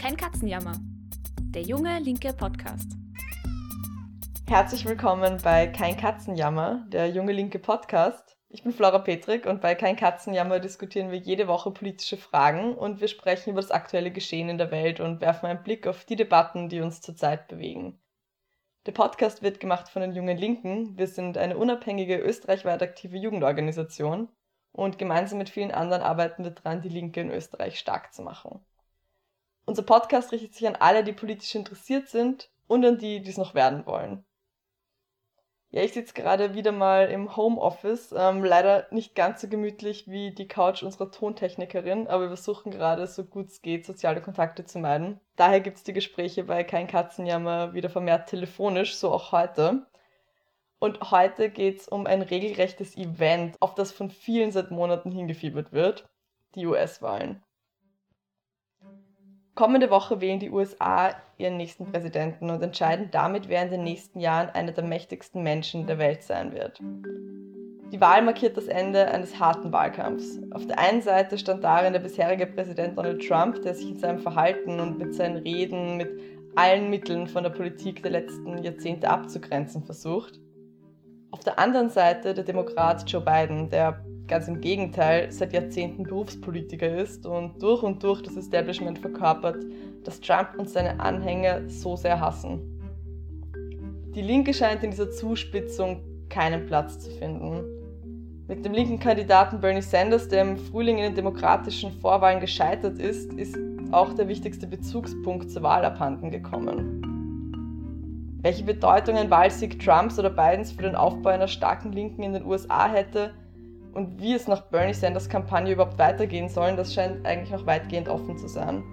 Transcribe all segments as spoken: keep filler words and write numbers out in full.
Kein Katzenjammer. Der junge linke Podcast. Herzlich willkommen bei Kein Katzenjammer, der junge linke Podcast. Ich bin Flora Petrik und bei Kein Katzenjammer diskutieren wir jede Woche politische Fragen und wir sprechen über das aktuelle Geschehen in der Welt und werfen einen Blick auf die Debatten, die uns zurzeit bewegen. Der Podcast wird gemacht von den Jungen Linken. Wir sind eine unabhängige, österreichweit aktive Jugendorganisation und gemeinsam mit vielen anderen arbeiten wir daran, die Linke in Österreich stark zu machen. Unser Podcast richtet sich an alle, die politisch interessiert sind und an die, die es noch werden wollen. Ja, ich sitze gerade wieder mal im Homeoffice, ähm, leider nicht ganz so gemütlich wie die Couch unserer Tontechnikerin, aber wir versuchen gerade, so gut es geht, soziale Kontakte zu meiden. Daher gibt es die Gespräche bei Kein Katzenjammer wieder vermehrt telefonisch, so auch heute. Und heute geht es um ein regelrechtes Event, auf das von vielen seit Monaten hingefiebert wird, die U S-Wahlen. Kommende Woche wählen die U S A ihren nächsten Präsidenten und entscheiden damit, wer in den nächsten Jahren einer der mächtigsten Menschen der Welt sein wird. Die Wahl markiert das Ende eines harten Wahlkampfs. Auf der einen Seite stand darin der bisherige Präsident Donald Trump, der sich in seinem Verhalten und mit seinen Reden mit allen Mitteln von der Politik der letzten Jahrzehnte abzugrenzen versucht. Auf der anderen Seite der Demokrat Joe Biden, der ganz im Gegenteil seit Jahrzehnten Berufspolitiker ist und durch und durch das Establishment verkörpert, das Trump und seine Anhänger so sehr hassen. Die Linke scheint in dieser Zuspitzung keinen Platz zu finden. Mit dem linken Kandidaten Bernie Sanders, der im Frühling in den demokratischen Vorwahlen gescheitert ist, ist auch der wichtigste Bezugspunkt zur Wahl abhanden gekommen. Welche Bedeutung ein Wahlsieg Trumps oder Bidens für den Aufbau einer starken Linken in den U S A hätte, und wie es nach Bernie Sanders Kampagne überhaupt weitergehen soll, das scheint eigentlich noch weitgehend offen zu sein.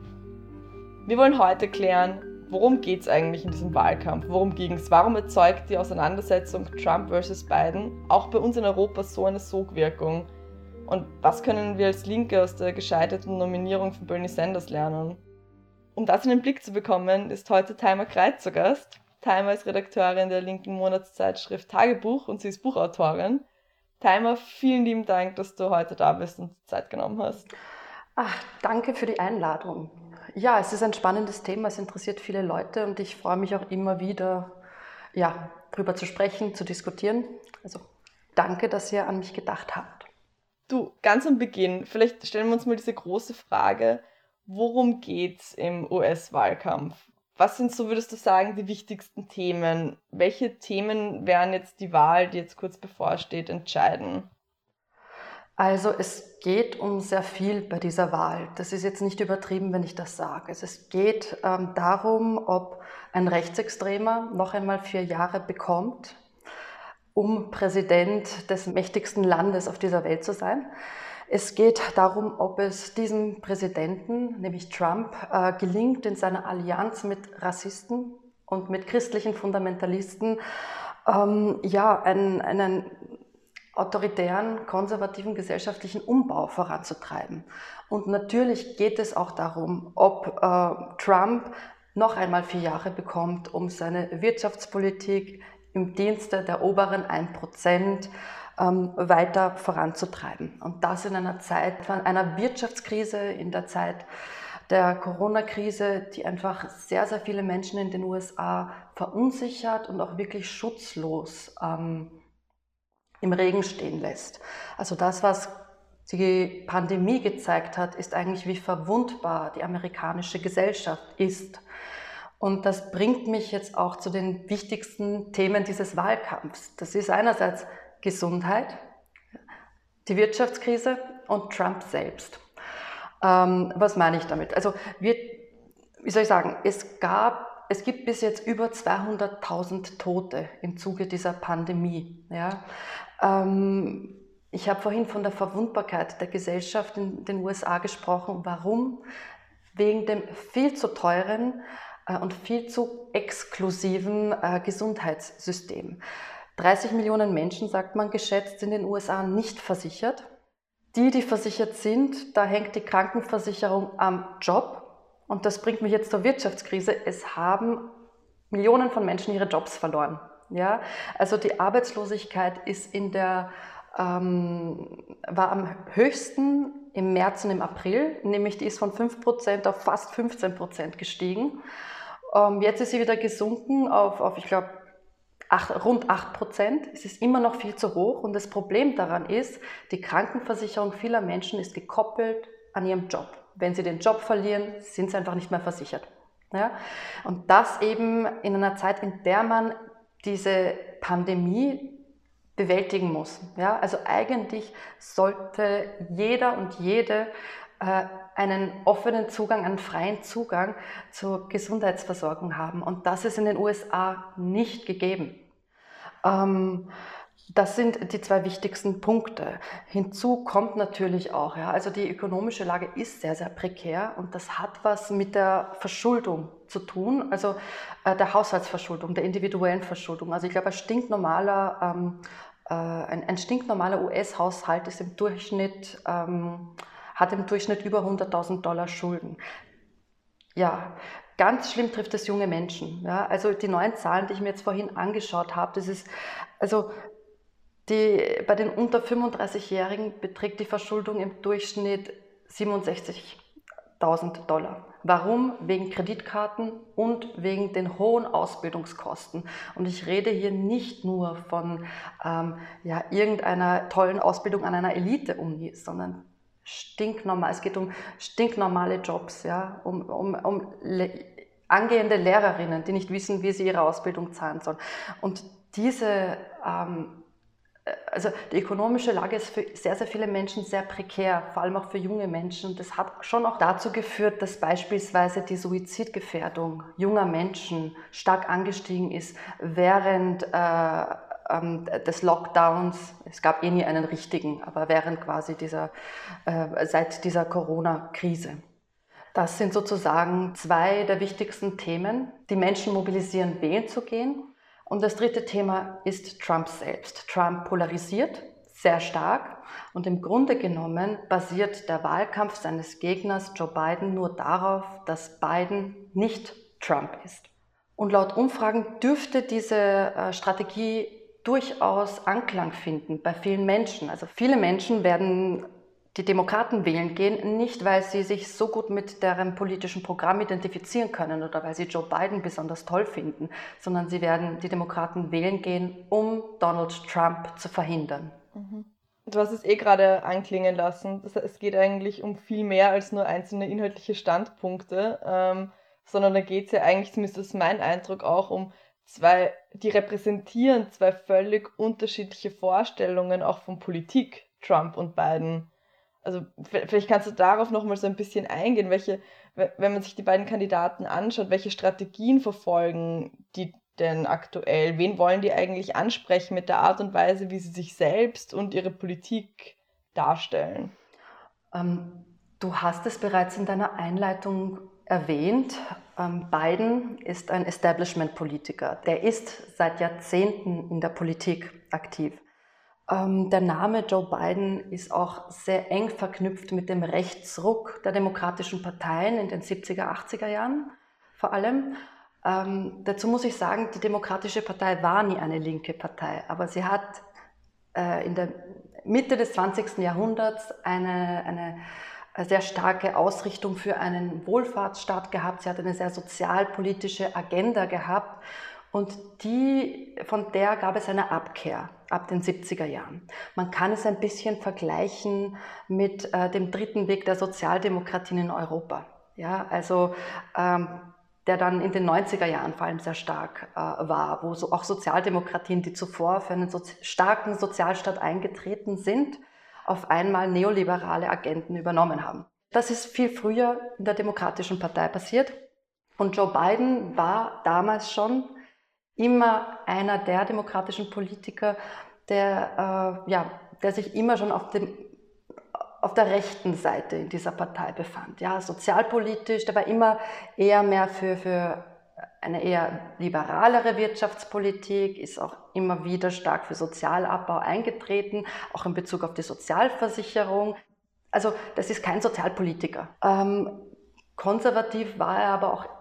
Wir wollen heute klären, worum geht es eigentlich in diesem Wahlkampf? Worum ging es? Warum erzeugt die Auseinandersetzung Trump versus Biden auch bei uns in Europa so eine Sogwirkung? Und was können wir als Linke aus der gescheiterten Nominierung von Bernie Sanders lernen? Um das in den Blick zu bekommen, ist heute Taima Kreit zu Gast. Taima ist Redakteurin der linken Monatszeitschrift Tagebuch und sie ist Buchautorin. Taima, vielen lieben Dank, dass du heute da bist und Zeit genommen hast. Ach, danke für die Einladung. Ja, es ist ein spannendes Thema, es interessiert viele Leute und ich freue mich auch immer wieder, ja, darüber zu sprechen, zu diskutieren. Also danke, dass ihr an mich gedacht habt. Du, ganz am Beginn, vielleicht stellen wir uns mal diese große Frage, worum geht's im U S-Wahlkampf? Was sind, so würdest du sagen, die wichtigsten Themen? Welche Themen werden jetzt die Wahl, die jetzt kurz bevorsteht, entscheiden? Also es geht um sehr viel bei dieser Wahl. Das ist jetzt nicht übertrieben, wenn ich das sage. Also es geht ähm, darum, ob ein Rechtsextremer noch einmal vier Jahre bekommt, um Präsident des mächtigsten Landes auf dieser Welt zu sein. Es geht darum, ob es diesem Präsidenten, nämlich Trump, äh, gelingt, in seiner Allianz mit Rassisten und mit christlichen Fundamentalisten ähm, ja, einen, einen autoritären, konservativen gesellschaftlichen Umbau voranzutreiben. Und natürlich geht es auch darum, ob äh, Trump noch einmal vier Jahre bekommt, um seine Wirtschaftspolitik im Dienste der oberen ein Prozent weiter voranzutreiben. Und das in einer Zeit von einer Wirtschaftskrise, in der Zeit der Corona-Krise, die einfach sehr, sehr viele Menschen in den U S A verunsichert und auch wirklich schutzlos ähm, im Regen stehen lässt. Also das, was die Pandemie gezeigt hat, ist eigentlich, wie verwundbar die amerikanische Gesellschaft ist. Und das bringt mich jetzt auch zu den wichtigsten Themen dieses Wahlkampfs. Das ist einerseits Gesundheit, die Wirtschaftskrise und Trump selbst. Ähm, was meine ich damit? Also wir, wie soll ich sagen, es gab, es gibt bis jetzt über zweihunderttausend Tote im Zuge dieser Pandemie. Ja? Ähm, ich habe vorhin von der Verwundbarkeit der Gesellschaft in den U S A gesprochen. Warum? Wegen dem viel zu teuren äh, und viel zu exklusiven äh, Gesundheitssystem. dreißig Millionen Menschen, sagt man geschätzt, in den U S A nicht versichert. Die, die versichert sind, da hängt die Krankenversicherung am Job. Und das bringt mich jetzt zur Wirtschaftskrise. Es haben Millionen von Menschen ihre Jobs verloren. Ja? Also die Arbeitslosigkeit ist in der, ähm, war am höchsten im März und im April, nämlich die ist von fünf Prozent auf fast fünfzehn Prozent gestiegen. Ähm, jetzt ist sie wieder gesunken auf, auf ich glaube, rund acht Prozent. Es ist immer noch viel zu hoch und das Problem daran ist, die Krankenversicherung vieler Menschen ist gekoppelt an ihrem Job. Wenn sie den Job verlieren, sind sie einfach nicht mehr versichert. Ja? Und das eben in einer Zeit, in der man diese Pandemie bewältigen muss. Ja? Also eigentlich sollte jeder und jede äh, einen offenen Zugang, einen freien Zugang zur Gesundheitsversorgung haben. Und das ist in den U S A nicht gegeben. Ähm, das sind die zwei wichtigsten Punkte. Hinzu kommt natürlich auch, ja, also die ökonomische Lage ist sehr, sehr prekär und das hat was mit der Verschuldung zu tun, also äh, der Haushaltsverschuldung, der individuellen Verschuldung. Also ich glaube, ein stinknormaler, ähm, äh, ein, ein stinknormaler U S-Haushalt ist im Durchschnitt, ähm, hat im Durchschnitt über hunderttausend Dollar Schulden. Ja, ganz schlimm trifft es junge Menschen. Ja, also die neuen Zahlen, die ich mir jetzt vorhin angeschaut habe, das ist, also die, bei den unter fünfunddreißigjährigen beträgt die Verschuldung im Durchschnitt siebenundsechzigtausend Dollar. Warum? Wegen Kreditkarten und wegen den hohen Ausbildungskosten. Und ich rede hier nicht nur von ähm, ja, irgendeiner tollen Ausbildung an einer Elite-Uni, sondern stinknormal. Es geht um stinknormale Jobs, ja, um, um, um le- angehende Lehrerinnen, die nicht wissen, wie sie ihre Ausbildung zahlen sollen. Und diese, ähm, also die ökonomische Lage ist für sehr, sehr viele Menschen sehr prekär, vor allem auch für junge Menschen. Das hat schon auch dazu geführt, dass beispielsweise die Suizidgefährdung junger Menschen stark angestiegen ist während äh, des Lockdowns. Es gab eh nie einen richtigen, aber während quasi dieser, äh, seit dieser Corona-Krise. Das sind sozusagen zwei der wichtigsten Themen, die Menschen mobilisieren, wählen zu gehen. Und das dritte Thema ist Trump selbst. Trump polarisiert sehr stark und im Grunde genommen basiert der Wahlkampf seines Gegners Joe Biden nur darauf, dass Biden nicht Trump ist. Und laut Umfragen dürfte diese äh, Strategie durchaus Anklang finden bei vielen Menschen. Also viele Menschen werden die Demokraten wählen gehen, nicht weil sie sich so gut mit deren politischen Programm identifizieren können oder weil sie Joe Biden besonders toll finden, sondern sie werden die Demokraten wählen gehen, um Donald Trump zu verhindern. Mhm. Du hast es eh gerade anklingen lassen. Es geht eigentlich um viel mehr als nur einzelne inhaltliche Standpunkte, ähm, sondern da geht es ja eigentlich, zumindest ist mein Eindruck, auch um zwei, die repräsentieren zwei völlig unterschiedliche Vorstellungen auch von Politik, Trump und Biden. Also vielleicht kannst du darauf nochmal so ein bisschen eingehen, welche, wenn man sich die beiden Kandidaten anschaut, welche Strategien verfolgen die denn aktuell? Wen wollen die eigentlich ansprechen mit der Art und Weise, wie sie sich selbst und ihre Politik darstellen? Ähm, du hast es bereits in deiner Einleitung erwähnt. Ähm, Biden ist ein Establishment-Politiker. Der ist seit Jahrzehnten in der Politik aktiv. Ähm, der Name Joe Biden ist auch sehr eng verknüpft mit dem Rechtsruck der demokratischen Parteien in den siebziger, achtziger Jahren vor allem. Ähm, dazu muss ich sagen, die Demokratische Partei war nie eine linke Partei, aber sie hat äh, in der Mitte des zwanzigsten Jahrhunderts eine, eine sehr starke Ausrichtung für einen Wohlfahrtsstaat gehabt. Sie hat eine sehr sozialpolitische Agenda gehabt. Und die, von der gab es eine Abkehr ab den siebziger Jahren. Man kann es ein bisschen vergleichen mit äh, dem dritten Weg der Sozialdemokratien in Europa. Ja, also ähm, der dann in den neunziger Jahren vor allem sehr stark äh, war, wo so auch Sozialdemokratien, die zuvor für einen sozi- starken Sozialstaat eingetreten sind, auf einmal neoliberale Agenden übernommen haben. Das ist viel früher in der Demokratischen Partei passiert. Und Joe Biden war damals schon immer einer der demokratischen Politiker, der, äh, ja, der sich immer schon auf, dem, auf der rechten Seite in dieser Partei befand. Ja, sozialpolitisch, der war immer eher mehr für, für eine eher liberalere Wirtschaftspolitik, ist auch immer wieder stark für Sozialabbau eingetreten, auch in Bezug auf die Sozialversicherung. Also das ist kein Sozialpolitiker. Ähm, konservativ war er aber auch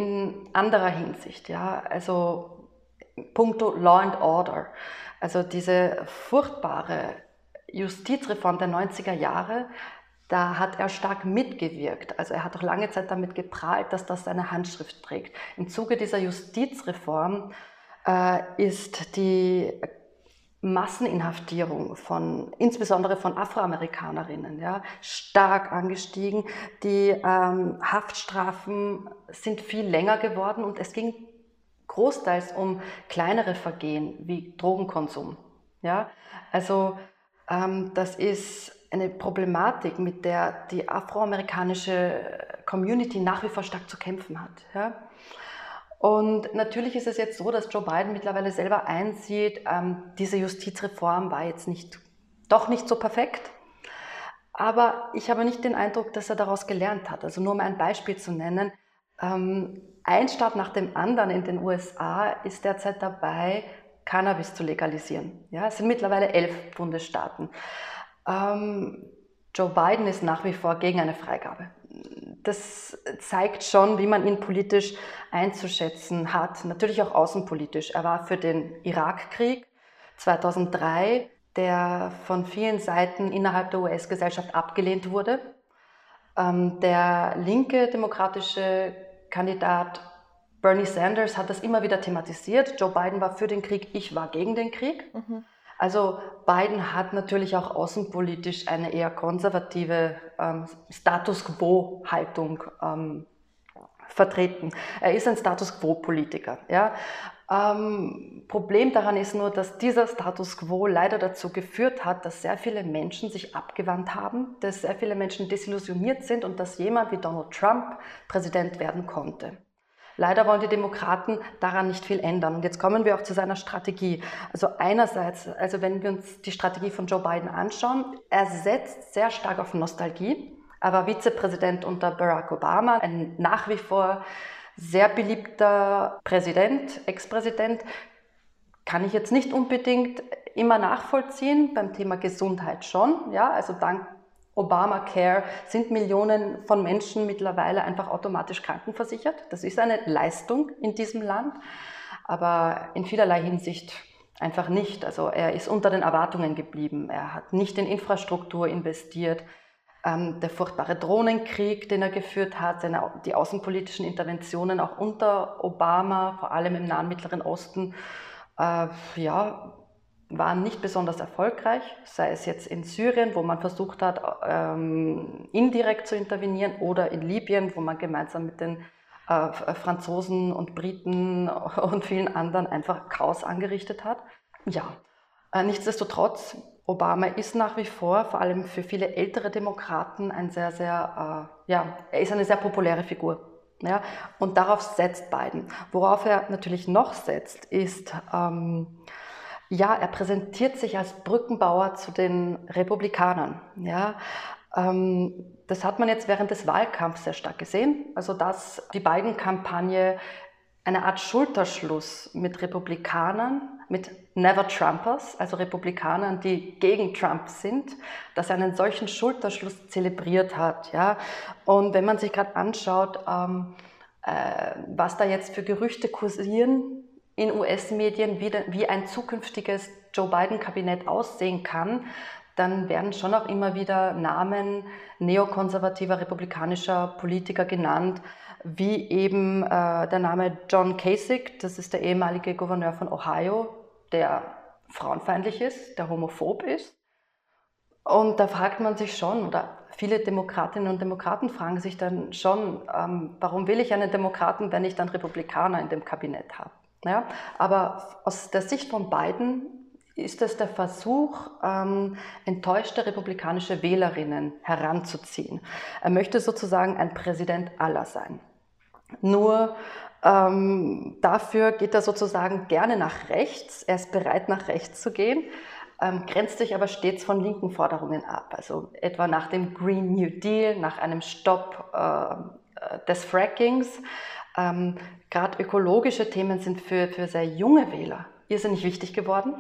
in anderer Hinsicht, ja, also puncto Law and Order. Also diese furchtbare Justizreform der neunziger Jahre, Da hat er stark mitgewirkt. Also er hat auch lange Zeit damit geprahlt, dass das seine Handschrift trägt. Im Zuge dieser Justizreform äh, ist die Masseninhaftierung von, insbesondere von Afroamerikanerinnen, ja, stark angestiegen. Die ähm, Haftstrafen sind viel länger geworden und es ging großteils um kleinere Vergehen wie Drogenkonsum. Ja? Also ähm, das ist eine Problematik, mit der die afroamerikanische Community nach wie vor stark zu kämpfen hat. Ja? Und natürlich ist es jetzt so, dass Joe Biden mittlerweile selber einsieht, ähm, diese Justizreform war jetzt nicht, doch nicht so perfekt. Aber ich habe nicht den Eindruck, dass er daraus gelernt hat. Also nur um ein Beispiel zu nennen, ähm, ein Staat nach dem anderen in den U S A ist derzeit dabei, Cannabis zu legalisieren. Ja, es sind mittlerweile elf Bundesstaaten. Ähm, Joe Biden ist nach wie vor gegen eine Freigabe. Das zeigt schon, wie man ihn politisch einzuschätzen hat, natürlich auch außenpolitisch. Er war für den Irakkrieg zweitausenddrei, der von vielen Seiten innerhalb der U S-Gesellschaft abgelehnt wurde. Ähm, der linke demokratische Kandidat Bernie Sanders hat das immer wieder thematisiert. Joe Biden war für den Krieg, ich war gegen den Krieg. Mhm. Also Biden hat natürlich auch außenpolitisch eine eher konservative ähm, Status-Quo-Haltung ähm, vertreten. Er ist ein Status-Quo-Politiker. Ja? Ähm, Problem daran ist nur, dass dieser Status Quo leider dazu geführt hat, dass sehr viele Menschen sich abgewandt haben, dass sehr viele Menschen desillusioniert sind und dass jemand wie Donald Trump Präsident werden konnte. Leider wollen die Demokraten daran nicht viel ändern. Und jetzt kommen wir auch zu seiner Strategie. Also einerseits, also wenn wir uns die Strategie von Joe Biden anschauen, er setzt sehr stark auf Nostalgie. Er war Vizepräsident unter Barack Obama, ein nach wie vor sehr beliebter Präsident, Ex-Präsident. Kann ich jetzt nicht unbedingt immer nachvollziehen, beim Thema Gesundheit schon. Ja, also dank Obamacare sind Millionen von Menschen mittlerweile einfach automatisch krankenversichert. Das ist eine Leistung in diesem Land, aber in vielerlei Hinsicht einfach nicht. Also er ist unter den Erwartungen geblieben. Er hat nicht in Infrastruktur investiert. Ähm, der furchtbare Drohnenkrieg, den er geführt hat, seine, die außenpolitischen Interventionen auch unter Obama, vor allem im Nahen Mittleren Osten, äh, ja, waren nicht besonders erfolgreich, sei es jetzt in Syrien, wo man versucht hat, ähm, indirekt zu intervenieren, oder in Libyen, wo man gemeinsam mit den äh, Franzosen und Briten und vielen anderen einfach Chaos angerichtet hat. Ja, äh, nichtsdestotrotz, Obama ist nach wie vor, vor allem für viele ältere Demokraten, ein sehr, sehr, äh, ja, er ist eine sehr populäre Figur. Ja, und darauf setzt Biden. Worauf er natürlich noch setzt, ist, ähm, ja, er präsentiert sich als Brückenbauer zu den Republikanern. Ja, ähm, das hat man jetzt während des Wahlkampfs sehr stark gesehen. Also dass die Biden-Kampagne eine Art Schulterschluss mit Republikanern, mit Never Trumpers, also Republikanern, die gegen Trump sind, dass er einen solchen Schulterschluss zelebriert hat. Ja. Und wenn man sich gerade anschaut, ähm, äh, was da jetzt für Gerüchte kursieren in U S-Medien, wie, wie ein zukünftiges Joe Biden-Kabinett aussehen kann, dann werden schon auch immer wieder Namen neokonservativer republikanischer Politiker genannt, wie eben äh, der Name John Kasich, das ist der ehemalige Gouverneur von Ohio, der frauenfeindlich ist, der homophob ist. Und da fragt man sich schon, oder viele Demokratinnen und Demokraten fragen sich dann schon, ähm, warum will ich einen Demokraten, wenn ich dann Republikaner in dem Kabinett habe? Ja, aber aus der Sicht von Biden ist es der Versuch, ähm, enttäuschte republikanische Wählerinnen heranzuziehen. Er möchte sozusagen ein Präsident aller sein. Nur ähm, dafür geht er sozusagen gerne nach rechts. Er ist bereit, nach rechts zu gehen, ähm, grenzt sich aber stets von linken Forderungen ab. Also etwa nach dem Green New Deal, nach einem Stopp äh, des Frackings. Ähm, Gerade ökologische Themen sind für, für sehr junge Wähler irrsinnig wichtig geworden.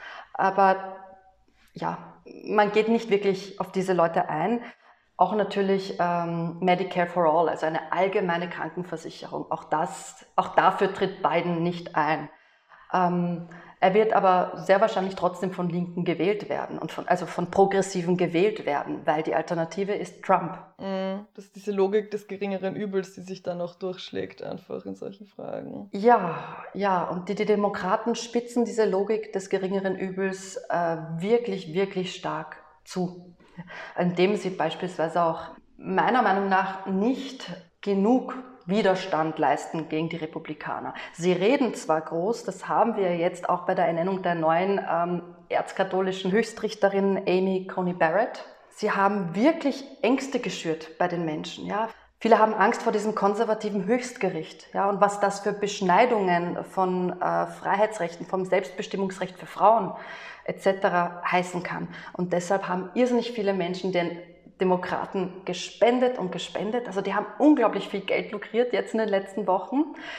Aber ja, man geht nicht wirklich auf diese Leute ein. Auch natürlich ähm, Medicare for All, also eine allgemeine Krankenversicherung. Auch, das, auch dafür tritt Biden nicht ein. Ähm, Er wird aber sehr wahrscheinlich trotzdem von Linken gewählt werden, und von, also von Progressiven gewählt werden, weil die Alternative ist Trump. Das ist diese Logik des geringeren Übels, die sich dann auch durchschlägt einfach in solchen Fragen. Ja, ja, und die, die Demokraten spitzen diese Logik des geringeren Übels äh, wirklich, wirklich stark zu, indem sie beispielsweise auch meiner Meinung nach nicht genug Widerstand leisten gegen die Republikaner. Sie reden zwar groß, das haben wir jetzt auch bei der Ernennung der neuen ähm, erzkatholischen Höchstrichterin Amy Coney Barrett. Sie haben wirklich Ängste geschürt bei den Menschen. Ja. Viele haben Angst vor diesem konservativen Höchstgericht, ja, und was das für Beschneidungen von äh, Freiheitsrechten, vom Selbstbestimmungsrecht für Frauen et cetera heißen kann. Und deshalb haben irrsinnig viele Menschen den Demokraten gespendet und gespendet. Also die haben unglaublich viel Geld lukriert jetzt in den letzten Wochen.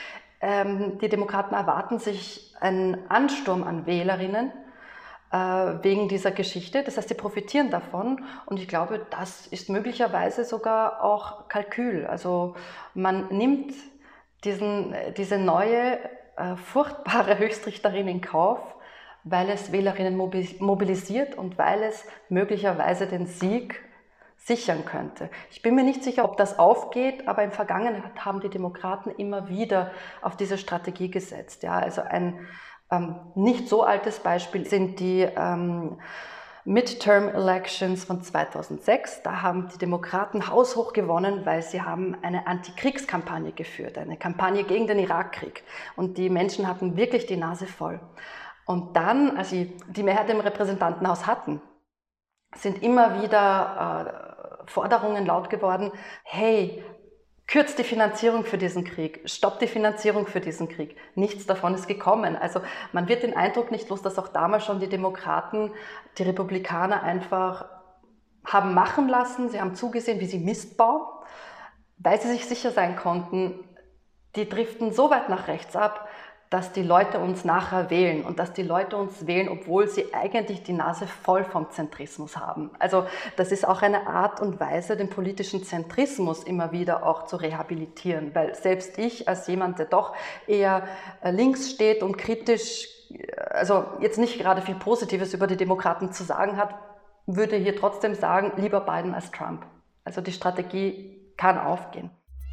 Ähm, die Demokraten erwarten sich einen Ansturm an Wählerinnen äh, wegen dieser Geschichte. Das heißt, sie profitieren davon. Und ich glaube, das ist möglicherweise sogar auch Kalkül. Also man nimmt diesen, diese neue, äh, furchtbare Höchstrichterin in Kauf, weil es Wählerinnen mobilisiert und weil es möglicherweise den Sieg sichern könnte. Ich bin mir nicht sicher, ob das aufgeht, aber in der Vergangenheit haben die Demokraten immer wieder auf diese Strategie gesetzt. Ja, also ein ähm, nicht so altes Beispiel sind die ähm, Midterm Elections von zweitausendsechs. Da haben die Demokraten haushoch gewonnen, weil sie haben eine Antikriegskampagne geführt, eine Kampagne gegen den Irakkrieg. Und die Menschen hatten wirklich die Nase voll. Und dann, als sie die Mehrheit im Repräsentantenhaus hatten, sind immer wieder äh, Forderungen laut geworden, hey, kürzt die Finanzierung für diesen Krieg, stoppt die Finanzierung für diesen Krieg. Nichts davon ist gekommen. Also man wird den Eindruck nicht los, dass auch damals schon die Demokraten, die Republikaner einfach haben machen lassen, sie haben zugesehen, wie sie Mist bauen, weil sie sich sicher sein konnten, die driften so weit nach rechts ab, dass die Leute uns nachher wählen und dass die Leute uns wählen, obwohl sie eigentlich die Nase voll vom Zentrismus haben. Also das ist auch eine Art und Weise, den politischen Zentrismus immer wieder auch zu rehabilitieren, weil selbst ich als jemand, der doch eher links steht und kritisch, also jetzt nicht gerade viel Positives über die Demokraten zu sagen hat, würde hier trotzdem sagen, lieber Biden als Trump. Also die Strategie kann aufgehen.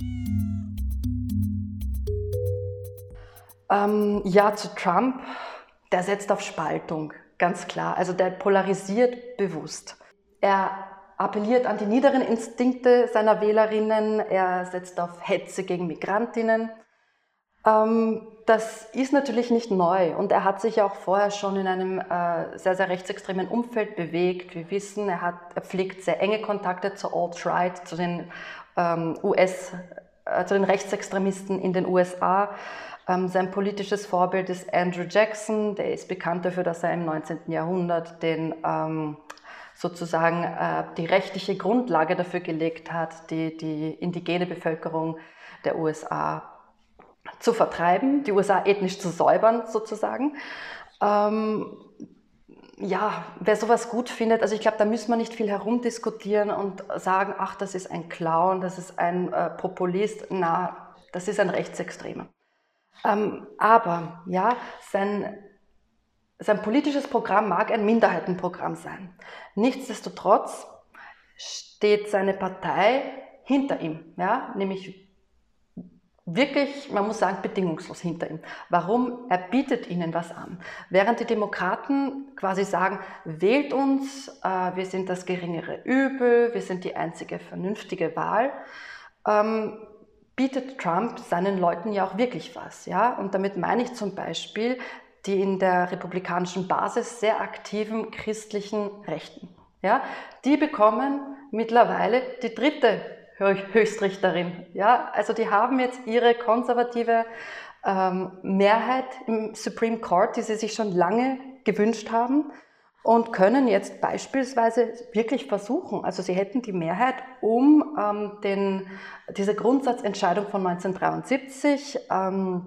Ähm, ja, zu Trump, der setzt auf Spaltung, ganz klar. Also der polarisiert bewusst. Er appelliert an die niederen Instinkte seiner Wählerinnen, er setzt auf Hetze gegen Migrantinnen. Ähm, das ist natürlich nicht neu und er hat sich ja auch vorher schon in einem äh, sehr, sehr rechtsextremen Umfeld bewegt. Wir wissen, er, hat, er pflegt sehr enge Kontakte zur Alt-Right, zu den ähm, U S, äh, zu den Rechtsextremisten in den U S A. Ähm, sein politisches Vorbild ist Andrew Jackson, der ist bekannt dafür, dass er im neunzehnten Jahrhundert den, ähm, sozusagen äh, die rechtliche Grundlage dafür gelegt hat, die, die indigene Bevölkerung der U S A zu vertreiben, die U S A ethnisch zu säubern sozusagen. Ähm, ja, wer sowas gut findet, also ich glaube, da müssen wir nicht viel herumdiskutieren und sagen, ach, das ist ein Clown, das ist ein äh, Populist, na, das ist ein Rechtsextremer. Ähm, aber ja, sein, sein politisches Programm mag ein Minderheitenprogramm sein. Nichtsdestotrotz steht seine Partei hinter ihm, ja, nämlich wirklich, man muss sagen, bedingungslos hinter ihm. Warum? Er bietet ihnen was an. Während die Demokraten quasi sagen, wählt uns, äh, wir sind das geringere Übel, wir sind die einzige vernünftige Wahl, ähm, bietet Trump seinen Leuten ja auch wirklich was. Ja? Und damit meine ich zum Beispiel die in der republikanischen Basis sehr aktiven christlichen Rechten. Ja? Die bekommen mittlerweile die dritte Höchstrichterin. Ja? Also die haben jetzt ihre konservative ähm, Mehrheit im Supreme Court, die sie sich schon lange gewünscht haben, und können jetzt beispielsweise wirklich versuchen, also sie hätten die Mehrheit, um ähm, den, diese Grundsatzentscheidung von neunzehnhundertdreiundsiebzig ähm,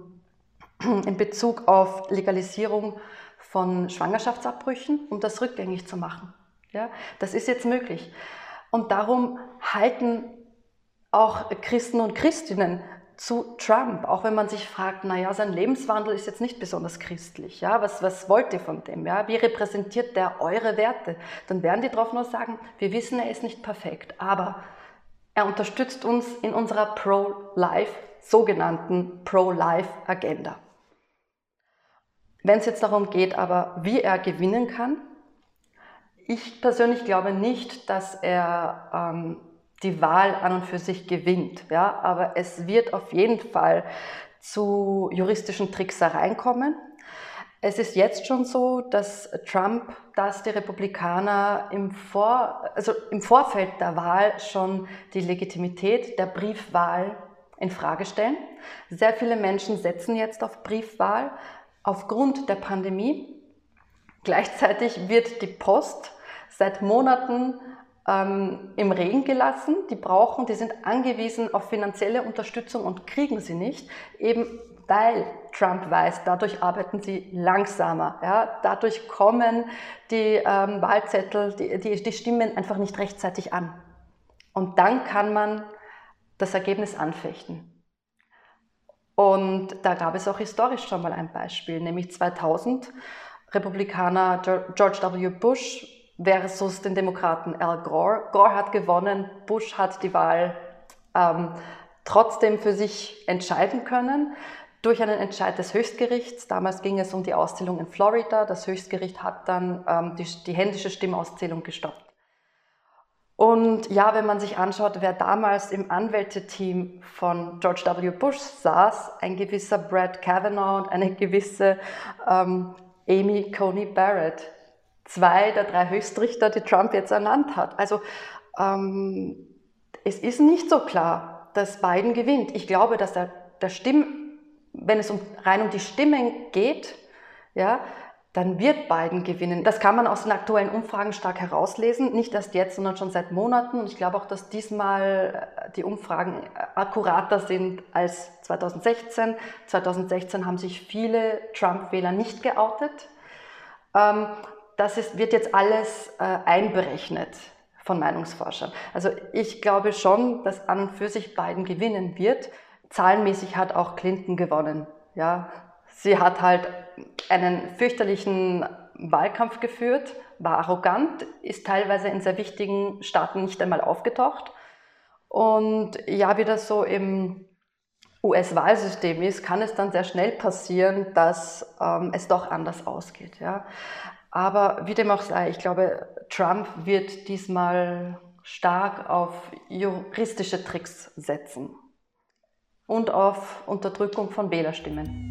in Bezug auf Legalisierung von Schwangerschaftsabbrüchen, um das rückgängig zu machen. Ja, das ist jetzt möglich. Und darum halten auch Christen und Christinnen zu Trump, auch wenn man sich fragt, naja, sein Lebenswandel ist jetzt nicht besonders christlich, ja, was, was wollt ihr von dem, ja, wie repräsentiert der eure Werte? Dann werden die drauf nur sagen, wir wissen, er ist nicht perfekt, aber er unterstützt uns in unserer Pro-Life, sogenannten Pro-Life-Agenda. Wenn es jetzt darum geht, aber wie er gewinnen kann, ich persönlich glaube nicht, dass er ähm, die Wahl an und für sich gewinnt, ja, aber es wird auf jeden Fall zu juristischen Tricksereien kommen. Es ist jetzt schon so, dass Trump, dass die Republikaner im, Vor, also im Vorfeld der Wahl schon die Legitimität der Briefwahl in Frage stellen. Sehr viele Menschen setzen jetzt auf Briefwahl aufgrund der Pandemie. Gleichzeitig wird die Post seit Monaten ähm, im Regen gelassen. Die brauchen, die sind angewiesen auf finanzielle Unterstützung und kriegen sie nicht, eben weil Trump weiß, dadurch arbeiten sie langsamer. Ja? Dadurch kommen die ähm, Wahlzettel, die, die, die Stimmen einfach nicht rechtzeitig an. Und dann kann man das Ergebnis anfechten. Und da gab es auch historisch schon mal ein Beispiel, nämlich zweitausend, Republikaner George W. Bush versus den Demokraten Al Gore. Gore hat gewonnen, Bush hat die Wahl ähm, trotzdem für sich entscheiden können, durch einen Entscheid des Höchstgerichts. Damals ging es um die Auszählung in Florida. Das Höchstgericht hat dann ähm, die, die händische Stimmauszählung gestoppt. Und ja, wenn man sich anschaut, wer damals im Anwälteteam von George W. Bush saß, ein gewisser Brett Kavanaugh und eine gewisse ähm, Amy Coney Barrett, zwei der drei Höchstrichter, die Trump jetzt ernannt hat. Also ähm, es ist nicht so klar, dass Biden gewinnt. Ich glaube, dass der, der Stimm, wenn es um, rein um die Stimmen geht, ja, dann wird Biden gewinnen. Das kann man aus den aktuellen Umfragen stark herauslesen, nicht erst jetzt, sondern schon seit Monaten. Und ich glaube auch, dass diesmal die Umfragen akkurater sind als zweitausendsechzehn. zweitausendsechzehn haben sich viele Trump-Wähler nicht geoutet. Das ist, wird jetzt alles einberechnet von Meinungsforschern. Also ich glaube schon, dass an und für sich Biden gewinnen wird. Zahlenmäßig hat auch Clinton gewonnen, ja. Sie hat halt einen fürchterlichen Wahlkampf geführt, war arrogant, ist teilweise in sehr wichtigen Staaten nicht einmal aufgetaucht. Und ja, wie das so im U S-Wahlsystem ist, kann es dann sehr schnell passieren, dass ähm, es doch anders ausgeht. Ja. Aber wie dem auch sei, ich glaube, Trump wird diesmal stark auf juristische Tricks setzen und auf Unterdrückung von Wählerstimmen.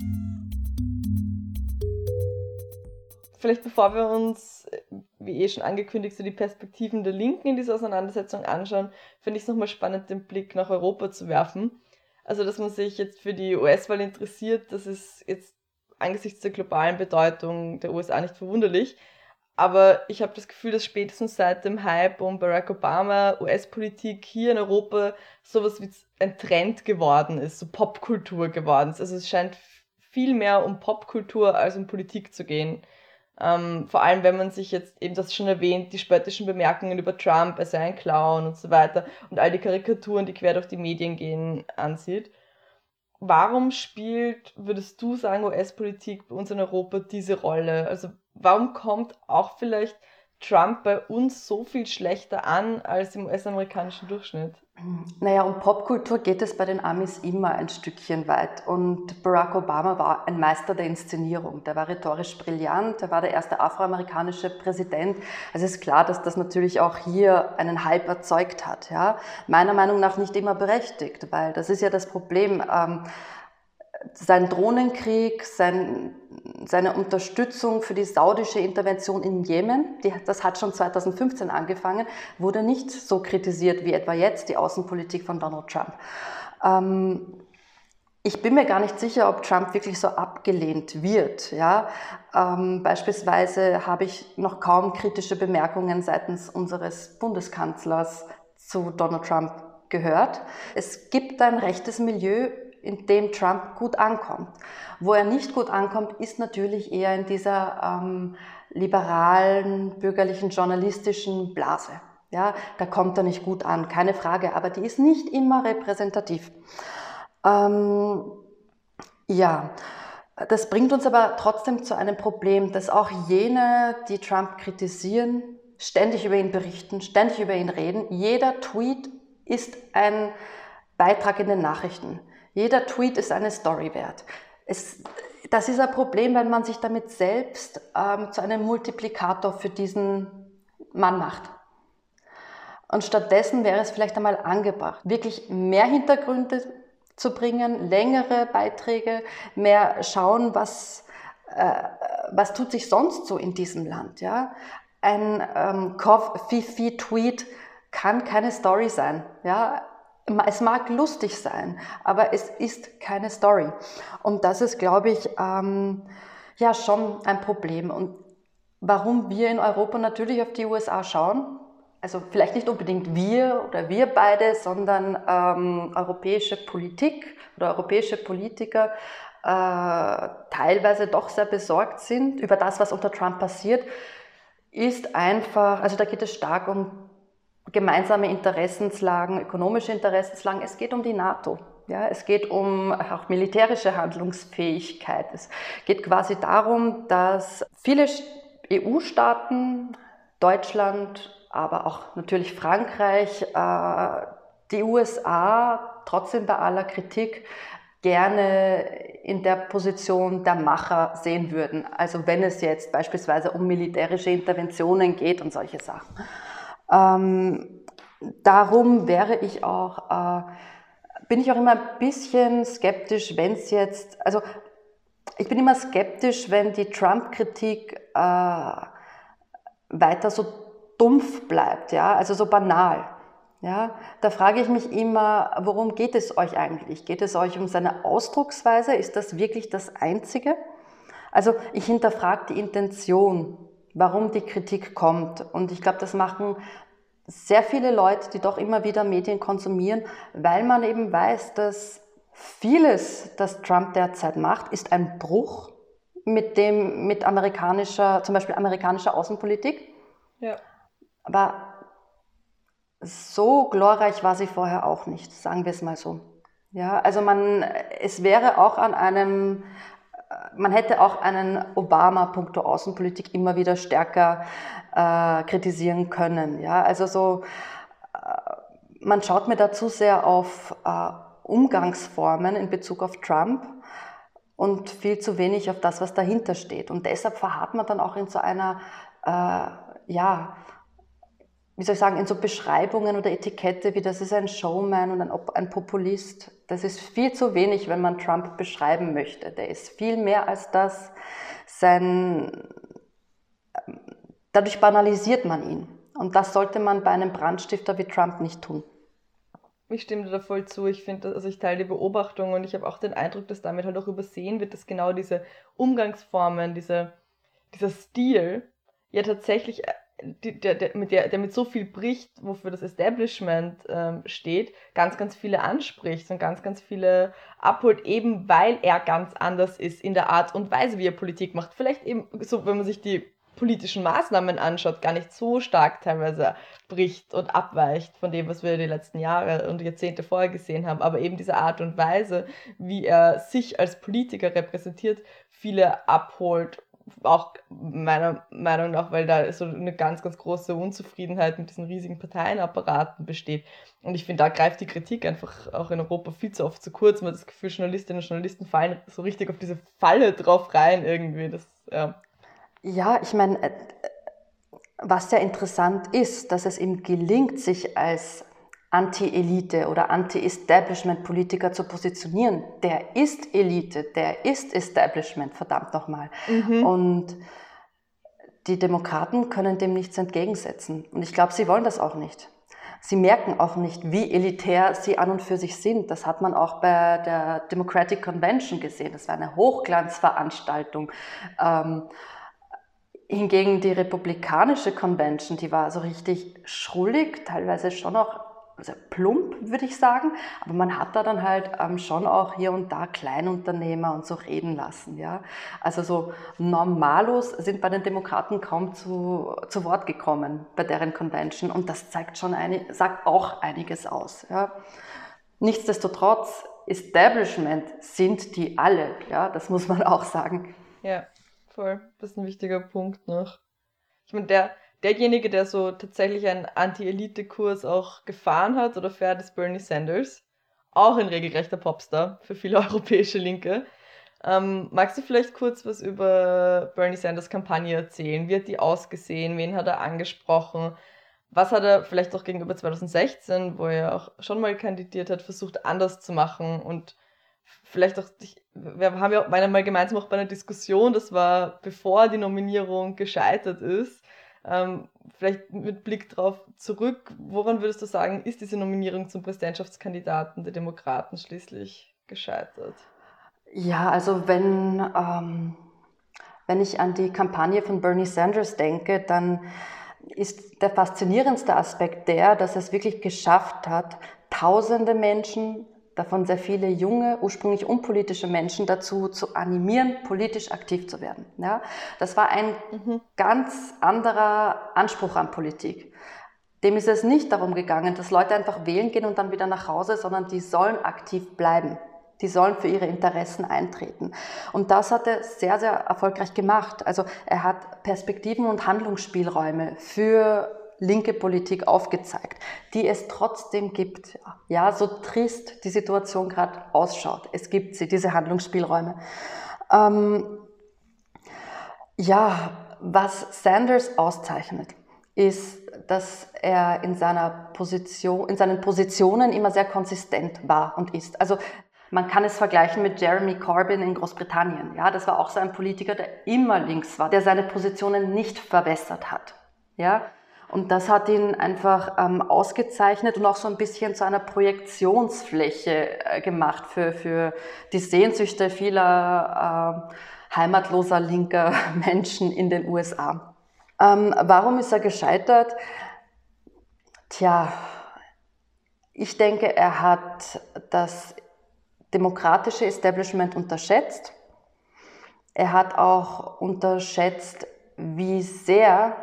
Vielleicht bevor wir uns, wie eh schon angekündigt, so die Perspektiven der Linken in dieser Auseinandersetzung anschauen, finde ich es nochmal spannend, den Blick nach Europa zu werfen. Also, dass man sich jetzt für die U S-Wahl interessiert, das ist jetzt angesichts der globalen Bedeutung der U S A nicht verwunderlich. Aber ich habe das Gefühl, dass spätestens seit dem Hype um Barack Obama U S-Politik hier in Europa sowas wie ein Trend geworden ist, so Popkultur geworden ist. Also es scheint viel mehr um Popkultur als um Politik zu gehen. Ähm, vor allem, wenn man sich jetzt eben das schon erwähnt, die spöttischen Bemerkungen über Trump, er sei ein Clown und so weiter und all die Karikaturen, die quer durch die Medien gehen, ansieht. Warum spielt, würdest du sagen, U S-Politik bei uns in Europa diese Rolle? Also warum kommt auch vielleicht Trump bei uns so viel schlechter an als im U S-amerikanischen Durchschnitt? Naja, um Popkultur geht es bei den Amis immer ein Stückchen weit. Und Barack Obama war ein Meister der Inszenierung. Der war rhetorisch brillant, er war der erste afroamerikanische Präsident. Also es ist klar, dass das natürlich auch hier einen Hype erzeugt hat. Ja? Meiner Meinung nach nicht immer berechtigt, weil das ist ja das Problem. Ähm, sein Drohnenkrieg, sein, seine Unterstützung für die saudische Intervention in Jemen, die, das hat schon zweitausendfünfzehn angefangen, wurde nicht so kritisiert wie etwa jetzt die Außenpolitik von Donald Trump. Ähm, ich bin mir gar nicht sicher, ob Trump wirklich so abgelehnt wird. Ja? Ähm, beispielsweise habe ich noch kaum kritische Bemerkungen seitens unseres Bundeskanzlers zu Donald Trump gehört. Es gibt ein rechtes Milieu, in dem Trump gut ankommt. Wo er nicht gut ankommt, ist natürlich eher in dieser ähm, liberalen, bürgerlichen, journalistischen Blase. Ja, da kommt er nicht gut an, keine Frage, aber die ist nicht immer repräsentativ. Ähm, ja, das bringt uns aber trotzdem zu einem Problem, dass auch jene, die Trump kritisieren, ständig über ihn berichten, ständig über ihn reden. Jeder Tweet ist ein Beitrag in den Nachrichten. Jeder Tweet ist eine Story wert. Es, das ist ein Problem, wenn man sich damit selbst ähm, zu einem Multiplikator für diesen Mann macht. Und stattdessen wäre es vielleicht einmal angebracht, wirklich mehr Hintergründe zu bringen, längere Beiträge, mehr schauen, was, äh, was tut sich sonst so in diesem Land. Ja? Ein ähm, Fifi-Tweet kann keine Story sein. Ja? Es mag lustig sein, aber es ist keine Story. Und das ist, glaube ich, ähm, ja schon ein Problem. Und warum wir in Europa natürlich auf die U S A schauen, also vielleicht nicht unbedingt wir oder wir beide, sondern ähm, europäische Politik oder europäische Politiker äh, teilweise doch sehr besorgt sind über das, was unter Trump passiert, ist einfach, also da geht es stark um gemeinsame Interessenslagen, ökonomische Interessenslagen. Es geht um die NATO. Ja, es geht um auch militärische Handlungsfähigkeit. Es geht quasi darum, dass viele E U-Staaten, Deutschland, aber auch natürlich Frankreich, äh, die U S A trotzdem bei aller Kritik gerne in der Position der Macher sehen würden. Also wenn es jetzt beispielsweise um militärische Interventionen geht und solche Sachen. Ähm, darum wäre ich auch, äh, bin ich auch immer ein bisschen skeptisch, wenn es jetzt, also ich bin immer skeptisch, wenn die Trump-Kritik äh, weiter so dumpf bleibt, ja, also so banal. Ja, da frage ich mich immer, worum geht es euch eigentlich? Geht es euch um seine Ausdrucksweise? Ist das wirklich das Einzige? Also ich hinterfrage die Intention, warum die Kritik kommt. Und ich glaube, das machen sehr viele Leute, die doch immer wieder Medien konsumieren, weil man eben weiß, dass vieles, das Trump derzeit macht, ist ein Bruch mit dem, mit amerikanischer, zum Beispiel amerikanischer Außenpolitik. Ja. Aber so glorreich war sie vorher auch nicht, sagen wir es mal so. Ja, also man, es wäre auch an einem, man hätte auch einen Obama punkto Außenpolitik immer wieder stärker äh, kritisieren können. Ja, also so, äh, man schaut mir da zu sehr auf äh, Umgangsformen in Bezug auf Trump und viel zu wenig auf das, was dahinter steht. Und deshalb verharrt man dann auch in so einer, äh, ja, wie soll ich sagen, in so Beschreibungen oder Etikette, wie das ist ein Showman und ein, ein Populist. Das ist viel zu wenig, wenn man Trump beschreiben möchte. Der ist viel mehr als das. Sein, dadurch banalisiert man ihn. Und das sollte man bei einem Brandstifter wie Trump nicht tun. Ich stimme dir da voll zu. Ich finde, also ich teile die Beobachtung und ich habe auch den Eindruck, dass damit halt auch übersehen wird, dass genau diese Umgangsformen, diese, dieser Stil ja tatsächlich Die, der, der, mit der, der mit so viel bricht, wofür das Establishment ähm, steht, ganz, ganz viele anspricht und ganz, ganz viele abholt, eben weil er ganz anders ist in der Art und Weise, wie er Politik macht. Vielleicht eben so, wenn man sich die politischen Maßnahmen anschaut, gar nicht so stark teilweise bricht und abweicht von dem, was wir die letzten Jahre und Jahrzehnte vorher gesehen haben, aber eben diese Art und Weise, wie er sich als Politiker repräsentiert, viele abholt. Auch meiner Meinung nach, weil da so eine ganz, ganz große Unzufriedenheit mit diesen riesigen Parteienapparaten besteht. Und ich finde, da greift die Kritik einfach auch in Europa viel zu oft zu kurz. Man hat das Gefühl, Journalistinnen und Journalisten fallen so richtig auf diese Falle drauf rein irgendwie. Das, ja. ja, ich meine, was ja interessant ist, dass es ihm gelingt, sich als Anti-Elite oder Anti-Establishment-Politiker zu positionieren. Der ist Elite, der ist Establishment, verdammt nochmal. Mhm. Und die Demokraten können dem nichts entgegensetzen. Und ich glaube, sie wollen das auch nicht. Sie merken auch nicht, wie elitär sie an und für sich sind. Das hat man auch bei der Democratic Convention gesehen. Das war eine Hochglanzveranstaltung. Ähm, hingegen die republikanische Convention, die war so richtig schrullig, teilweise schon auch also plump, würde ich sagen, aber man hat da dann halt ähm, schon auch hier und da Kleinunternehmer und so reden lassen. Ja? Also so Normalos sind bei den Demokraten kaum zu, zu Wort gekommen bei deren Convention und das zeigt schon eine, sagt auch einiges aus. Ja? Nichtsdestotrotz, Establishment sind die alle, ja, das muss man auch sagen. Ja, voll. Das ist ein wichtiger Punkt noch. Ich meine, der, derjenige, der so tatsächlich einen Anti-Elite-Kurs auch gefahren hat oder fährt, ist Bernie Sanders. Auch ein regelrechter Popstar für viele europäische Linke. Ähm, magst du vielleicht kurz was über Bernie Sanders Kampagne erzählen? Wie hat die ausgesehen? Wen hat er angesprochen? Was hat er vielleicht auch gegenüber zwanzig sechzehn, wo er auch schon mal kandidiert hat, versucht anders zu machen? Und vielleicht auch, wir haben ja waren ja mal gemeinsam auch bei einer Diskussion, das war bevor die Nominierung gescheitert ist. Ähm, vielleicht mit Blick drauf zurück, woran würdest du sagen, ist diese Nominierung zum Präsidentschaftskandidaten der Demokraten schließlich gescheitert? Ja, also wenn, ähm, wenn ich an die Kampagne von Bernie Sanders denke, dann ist der faszinierendste Aspekt der, dass es wirklich geschafft hat, tausende Menschen, davon sehr viele junge, ursprünglich unpolitische Menschen dazu zu animieren, politisch aktiv zu werden. Ja, das war ein mhm. ganz anderer Anspruch an Politik. Dem ist es nicht darum gegangen, dass Leute einfach wählen gehen und dann wieder nach Hause, sondern die sollen aktiv bleiben. Die sollen für ihre Interessen eintreten. Und das hat er sehr, sehr erfolgreich gemacht. Also er hat Perspektiven und Handlungsspielräume für linke Politik aufgezeigt, die es trotzdem gibt. Ja, so trist die Situation gerade ausschaut. Es gibt sie, diese Handlungsspielräume. Ähm, ja, was Sanders auszeichnet, ist, dass er in seiner Position, in seinen Positionen immer sehr konsistent war und ist. Also man kann es vergleichen mit Jeremy Corbyn in Großbritannien. Ja, das war auch so ein Politiker, der immer links war, der seine Positionen nicht verwässert hat. Ja, und das hat ihn einfach ähm, ausgezeichnet und auch so ein bisschen zu einer Projektionsfläche äh, gemacht für, für die Sehnsüchte vieler äh, heimatloser linker Menschen in den U S A. Ähm, warum ist er gescheitert? Tja, ich denke, er hat das demokratische Establishment unterschätzt. Er hat auch unterschätzt, wie sehr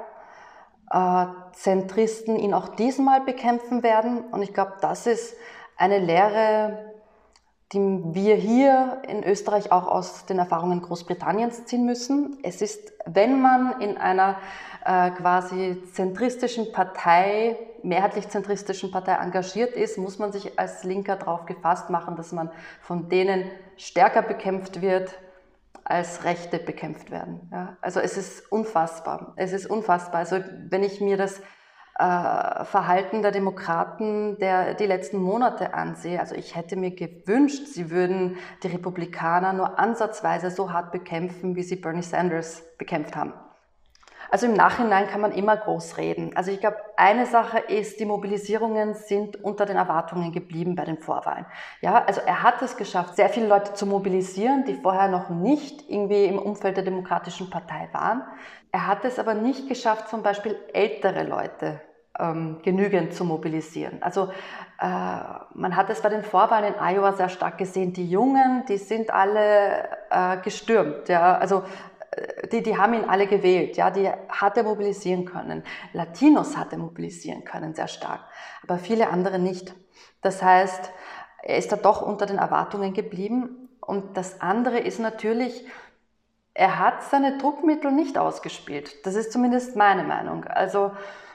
äh, Zentristen ihn auch diesmal bekämpfen werden. Und ich glaube, das ist eine Lehre, die wir hier in Österreich auch aus den Erfahrungen Großbritanniens ziehen müssen. Es ist, wenn man in einer äh, quasi zentristischen Partei, mehrheitlich zentristischen Partei engagiert ist, muss man sich als Linker darauf gefasst machen, dass man von denen stärker bekämpft wird, als Rechte bekämpft werden. Ja? Also es ist unfassbar. Es ist unfassbar. Also wenn ich mir das äh, Verhalten der Demokraten der die letzten Monate ansehe, also ich hätte mir gewünscht, sie würden die Republikaner nur ansatzweise so hart bekämpfen, wie sie Bernie Sanders bekämpft haben. Also im Nachhinein kann man immer groß reden. Also ich glaube, eine Sache ist, die Mobilisierungen sind unter den Erwartungen geblieben bei den Vorwahlen. Ja, also er hat es geschafft, sehr viele Leute zu mobilisieren, die vorher noch nicht irgendwie im Umfeld der Demokratischen Partei waren. Er hat es aber nicht geschafft, zum Beispiel ältere Leute ähm, genügend zu mobilisieren. Also äh, man hat es bei den Vorwahlen in Iowa sehr stark gesehen. Die Jungen, die sind alle äh, gestürmt. Ja, also Die, die haben ihn alle gewählt, ja, die hat er mobilisieren können. Latinos hat er mobilisieren können, sehr stark, aber viele andere nicht. Das heißt, er ist da doch unter den Erwartungen geblieben. Und das andere ist natürlich, er hat seine Druckmittel nicht ausgespielt. Das ist zumindest meine Meinung. Also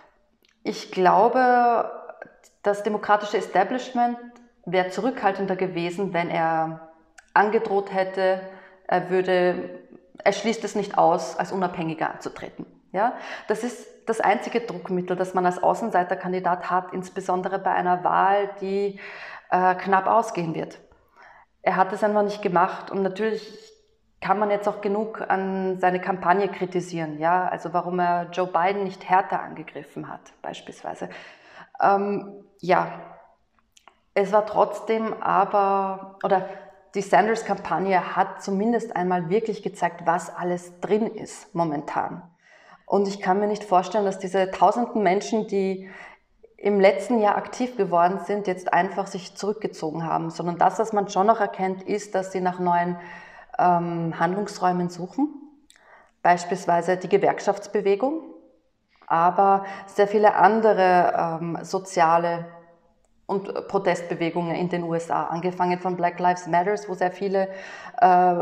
ich glaube, das demokratische Establishment wäre zurückhaltender gewesen, wenn er angedroht hätte, er würde... Er schließt es nicht aus, als Unabhängiger anzutreten. Ja? Das ist das einzige Druckmittel, das man als Außenseiterkandidat hat, insbesondere bei einer Wahl, die äh, knapp ausgehen wird. Er hat es einfach nicht gemacht und natürlich kann man jetzt auch genug an seine Kampagne kritisieren, ja? Also warum er Joe Biden nicht härter angegriffen hat, beispielsweise. Ähm, ja, es war trotzdem aber, oder die Sanders-Kampagne hat zumindest einmal wirklich gezeigt, was alles drin ist momentan. Und ich kann mir nicht vorstellen, dass diese tausenden Menschen, die im letzten Jahr aktiv geworden sind, jetzt einfach sich zurückgezogen haben, sondern das, was man schon noch erkennt, ist, dass sie nach neuen ähm, Handlungsräumen suchen, beispielsweise die Gewerkschaftsbewegung, aber sehr viele andere ähm, soziale und Protestbewegungen in den U S A, angefangen von Black Lives Matter, wo sehr viele äh,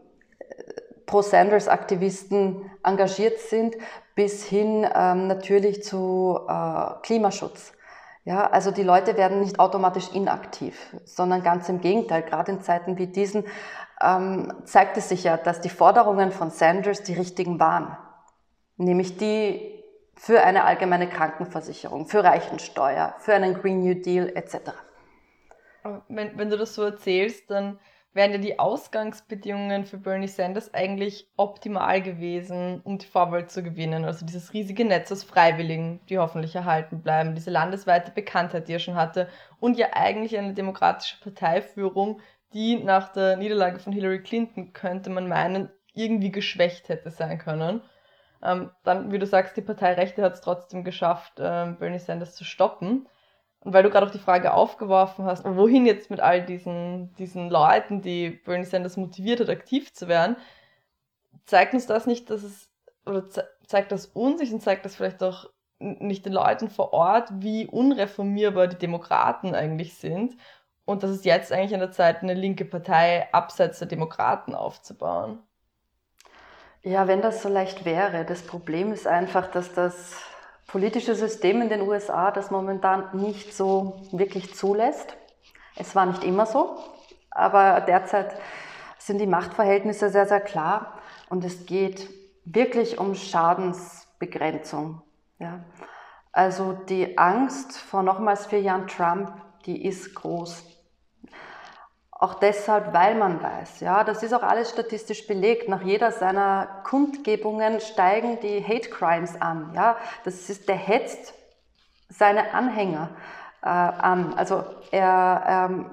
Pro-Sanders-Aktivisten engagiert sind, bis hin ähm, natürlich zu äh, Klimaschutz. Ja, also die Leute werden nicht automatisch inaktiv, sondern ganz im Gegenteil. Gerade in Zeiten wie diesen ähm, zeigt es sich ja, dass die Forderungen von Sanders die richtigen waren. Nämlich die für eine allgemeine Krankenversicherung, für Reichensteuer, für einen Green New Deal et cetera. Wenn, wenn du das so erzählst, dann wären ja die Ausgangsbedingungen für Bernie Sanders eigentlich optimal gewesen, um die Vorwahl zu gewinnen. Also dieses riesige Netz aus Freiwilligen, die hoffentlich erhalten bleiben, diese landesweite Bekanntheit, die er schon hatte und ja eigentlich eine demokratische Parteiführung, die nach der Niederlage von Hillary Clinton, könnte man meinen, irgendwie geschwächt hätte sein können. Ähm, dann, wie du sagst, die Partei Rechte hat es trotzdem geschafft, ähm, Bernie Sanders zu stoppen. Und weil du gerade auch die Frage aufgeworfen hast, wohin jetzt mit all diesen, diesen Leuten, die Bernie Sanders motiviert hat, aktiv zu werden, zeigt uns das nicht, dass es, oder ze- zeigt das uns nicht und zeigt das vielleicht auch nicht den Leuten vor Ort, wie unreformierbar die Demokraten eigentlich sind und dass es jetzt eigentlich an der Zeit, eine linke Partei abseits der Demokraten aufzubauen. Ja, wenn das so leicht wäre. Das Problem ist einfach, dass das politische System in den U S A das momentan nicht so wirklich zulässt. Es war nicht immer so, aber derzeit sind die Machtverhältnisse sehr, sehr klar und es geht wirklich um Schadensbegrenzung. Ja. Also die Angst vor nochmals vier Jahren Trump, die ist groß. Auch deshalb, weil man weiß, ja, das ist auch alles statistisch belegt. Nach jeder seiner Kundgebungen steigen die Hate Crimes an. Ja, das ist, der hetzt seine Anhänger äh, an. Also er, ähm,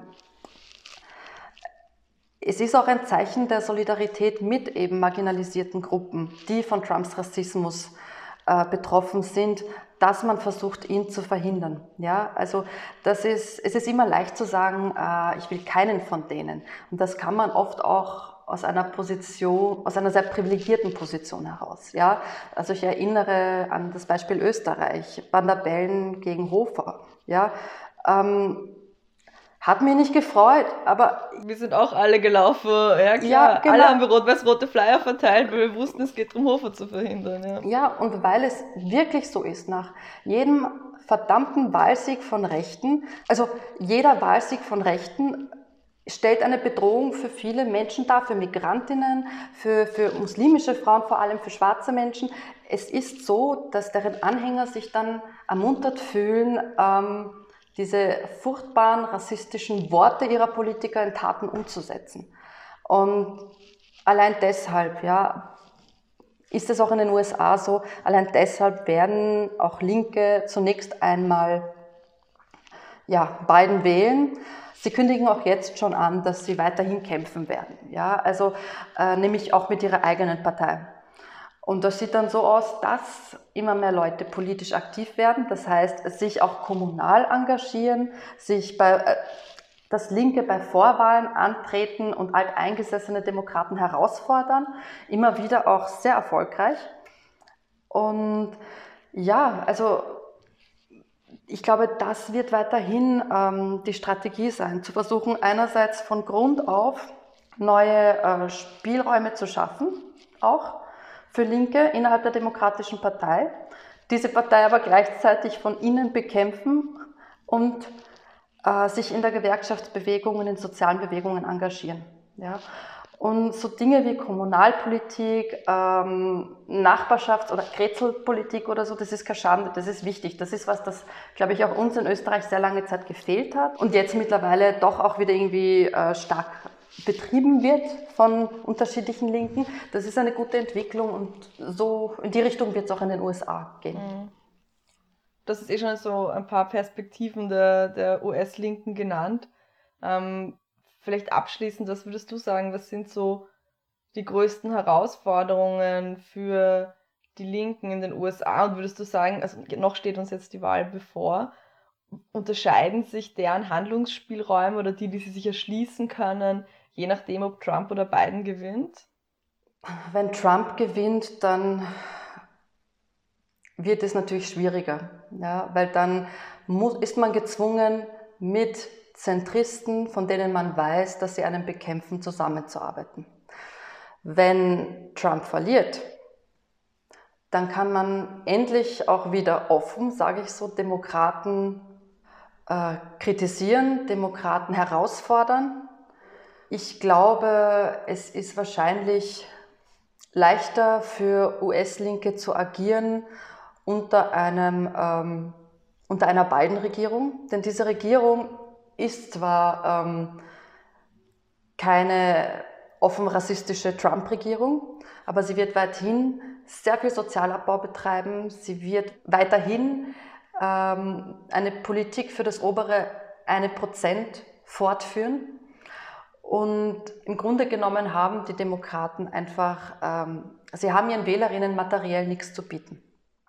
es ist auch ein Zeichen der Solidarität mit eben marginalisierten Gruppen, die von Trumps Rassismus äh, betroffen sind, dass man versucht, ihn zu verhindern. Ja, also das ist, es ist immer leicht zu sagen, äh, ich will keinen von denen. Und das kann man oft auch aus einer Position, aus einer sehr privilegierten Position heraus. Ja, also ich erinnere an das Beispiel Österreich, Van der Bellen gegen Hofer. Ja, ähm, hat mich nicht gefreut, aber... Wir sind auch alle gelaufen, ja klar. Ja, genau. Alle haben wir rot-weiß-rote Flyer verteilt, weil wir wussten, es geht darum, Hofer zu verhindern. Ja. ja, und weil es wirklich so ist, nach jedem verdammten Wahlsieg von Rechten, also jeder Wahlsieg von Rechten stellt eine Bedrohung für viele Menschen dar, für Migrantinnen, für, für muslimische Frauen, vor allem für schwarze Menschen. Es ist so, dass deren Anhänger sich dann ermuntert fühlen, ähm, diese furchtbaren rassistischen Worte ihrer Politiker in Taten umzusetzen. Und allein deshalb, ja, ist es auch in den U S A so, allein deshalb werden auch Linke zunächst einmal ja, Biden wählen. Sie kündigen auch jetzt schon an, dass sie weiterhin kämpfen werden, ja, also äh, nämlich auch mit ihrer eigenen Partei. Und das sieht dann so aus, dass immer mehr Leute politisch aktiv werden, das heißt, sich auch kommunal engagieren, sich bei, äh, das Linke bei Vorwahlen antreten und alteingesessene Demokraten herausfordern, immer wieder auch sehr erfolgreich. Und ja, also ich glaube, das wird weiterhin ähm, die Strategie sein, zu versuchen, einerseits von Grund auf neue äh, Spielräume zu schaffen, auch für Linke innerhalb der Demokratischen Partei, diese Partei aber gleichzeitig von innen bekämpfen und äh, sich in der Gewerkschaftsbewegung und in sozialen Bewegungen engagieren. Ja? Und so Dinge wie Kommunalpolitik, ähm, Nachbarschafts- oder Kretzelpolitik oder so, das ist keine Schande, das ist wichtig. Das ist was, das, glaube ich, auch uns in Österreich sehr lange Zeit gefehlt hat und jetzt mittlerweile doch auch wieder irgendwie äh, stark betrieben wird von unterschiedlichen Linken. Das ist eine gute Entwicklung und so in die Richtung wird es auch in den U S A gehen. Das ist eh schon so ein paar Perspektiven der, der U S-Linken genannt. Ähm, vielleicht abschließend, was würdest du sagen, was sind so die größten Herausforderungen für die Linken in den U S A und würdest du sagen, also noch steht uns jetzt die Wahl bevor, unterscheiden sich deren Handlungsspielräume oder die, die sie sich erschließen können, je nachdem, ob Trump oder Biden gewinnt? Wenn Trump gewinnt, dann wird es natürlich schwieriger, ja, weil dann muss, ist man gezwungen, mit Zentristen, von denen man weiß, dass sie einen bekämpfen, zusammenzuarbeiten. Wenn Trump verliert, dann kann man endlich auch wieder offen, sage ich so, Demokraten äh, kritisieren, Demokraten herausfordern. Ich glaube, es ist wahrscheinlich leichter für U S-Linke zu agieren unter, einem, ähm, unter einer Biden-Regierung, denn diese Regierung ist zwar ähm, keine offen rassistische Trump-Regierung, aber sie wird weiterhin sehr viel Sozialabbau betreiben. Sie wird weiterhin ähm, eine Politik für das obere eine Prozent fortführen. Und im Grunde genommen haben die Demokraten einfach, ähm, sie haben ihren Wählerinnen materiell nichts zu bieten.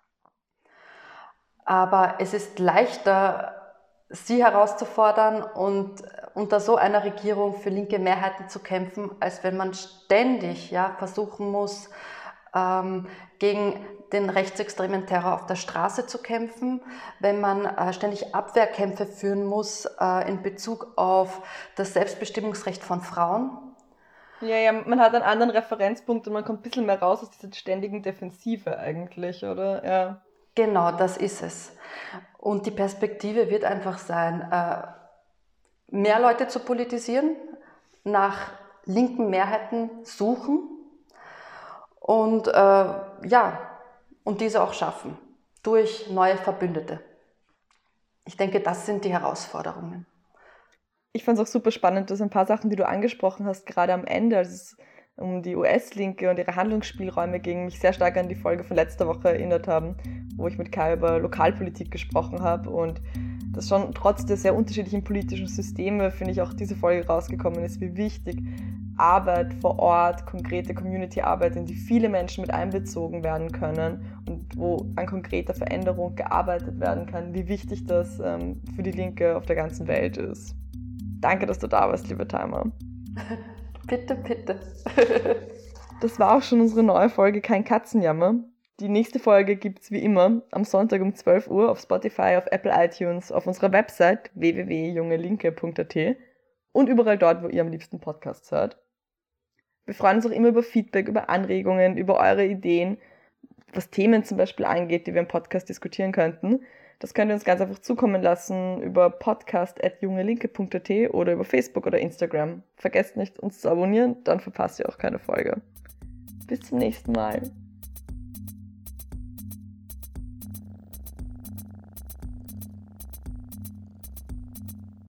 Aber es ist leichter, sie herauszufordern und unter so einer Regierung für linke Mehrheiten zu kämpfen, als wenn man ständig ja, versuchen muss, ähm, gegen den rechtsextremen Terror auf der Straße zu kämpfen, wenn man äh, ständig Abwehrkämpfe führen muss äh, in Bezug auf das Selbstbestimmungsrecht von Frauen. Ja, ja, man hat einen anderen Referenzpunkt und man kommt ein bisschen mehr raus aus dieser ständigen Defensive eigentlich, oder? Ja. Genau, das ist es. Und die Perspektive wird einfach sein, äh, mehr Leute zu politisieren, nach linken Mehrheiten suchen und äh, ja, und diese auch schaffen durch neue Verbündete. Ich denke, das sind die Herausforderungen. Ich fand es auch super spannend, dass ein paar Sachen, die du angesprochen hast, gerade am Ende, als es um die U S-Linke und ihre Handlungsspielräume ging, mich sehr stark an die Folge von letzter Woche erinnert haben, wo ich mit Kai über Lokalpolitik gesprochen habe und dass schon trotz der sehr unterschiedlichen politischen Systeme, finde ich, auch diese Folge rausgekommen ist, wie wichtig Arbeit vor Ort, konkrete Community-Arbeit, in die viele Menschen mit einbezogen werden können und wo an konkreter Veränderung gearbeitet werden kann, wie wichtig das ähm, für die Linke auf der ganzen Welt ist. Danke, dass du da warst, liebe Timer. Bitte, bitte. Das war auch schon unsere neue Folge Kein Katzenjammer. Die nächste Folge gibt's wie immer am Sonntag um zwölf Uhr auf Spotify, auf Apple iTunes, auf unserer Website w w w punkt jungelinke punkt a t und überall dort, wo ihr am liebsten Podcasts hört. Wir freuen uns auch immer über Feedback, über Anregungen, über eure Ideen, was Themen zum Beispiel angeht, die wir im Podcast diskutieren könnten. Das könnt ihr uns ganz einfach zukommen lassen über podcast at jungelinke punkt a t oder über Facebook oder Instagram. Vergesst nicht, uns zu abonnieren, dann verpasst ihr auch keine Folge. Bis zum nächsten Mal.